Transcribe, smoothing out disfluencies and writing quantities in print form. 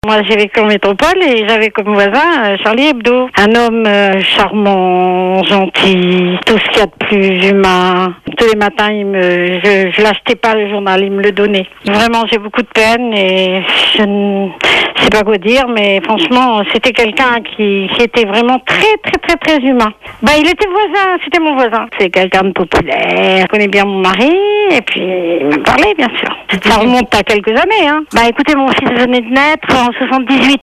Moi, j'ai vécu en métropole et j'avais comme voisin Charlie Hebdo. Un homme charmant, gentil, tout ce qu'il y a de plus humain. Tous les matins, je l'achetais pas le journal, il me le donnait. Vraiment, j'ai beaucoup de peine et je ne sais pas quoi dire, mais franchement, c'était quelqu'un qui était vraiment très humain. Il était voisin, c'était mon voisin. C'est quelqu'un de populaire, connaît bien mon mari et puis il me parlait, bien sûr. Ça remonte à quelques années, hein. Écoutez, mon fils venait de naître en 78.